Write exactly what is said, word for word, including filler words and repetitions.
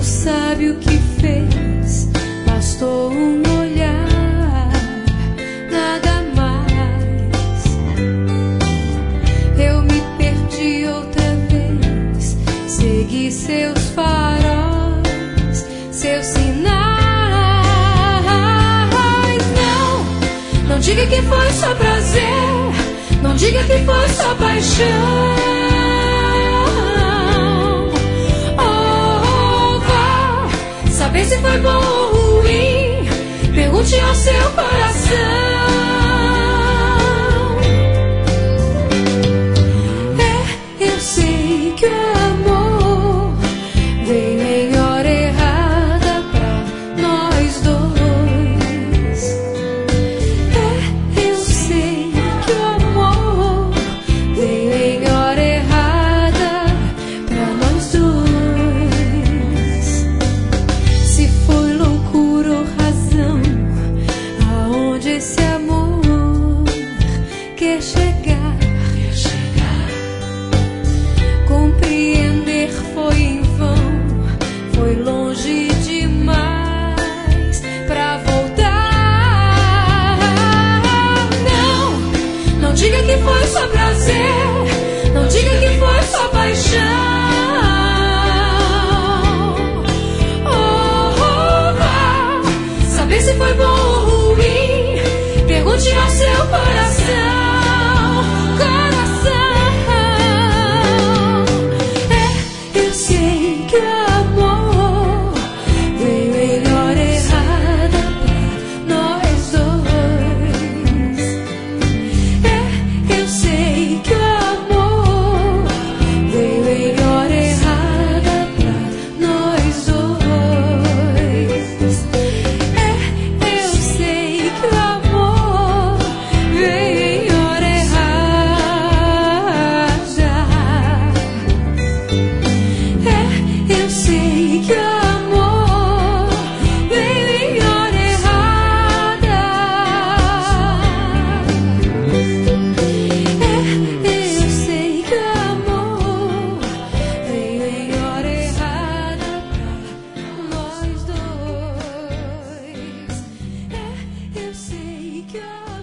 sabe o que fez, bastou um olhar, nada mais. Eu me perdi outra vez, segui seus faróis, seus sinais. Não, não diga que foi só prazer, não diga que foi só paixão. Saber se foi bom ou ruim, pergunte ao seu coração. É, eu sei que o amor veio em hora errada pra nós dois. É, eu sei que o amor veio em hora errada pra nós dois. Se foi loucura ou razão, aonde esse amor quer chegar, quer chegar. Compreender foi em vão, foi longe demais pra voltar. Não, não diga que foi só prazer, não diga que foi só paixão. Se foi bom ou ruim, pergunte ao seu coração, coração. É, eu sei que o amor veio em hora errada pra nós dois. É, eu sei que o amor veio em hora errada pra nós dois. Go.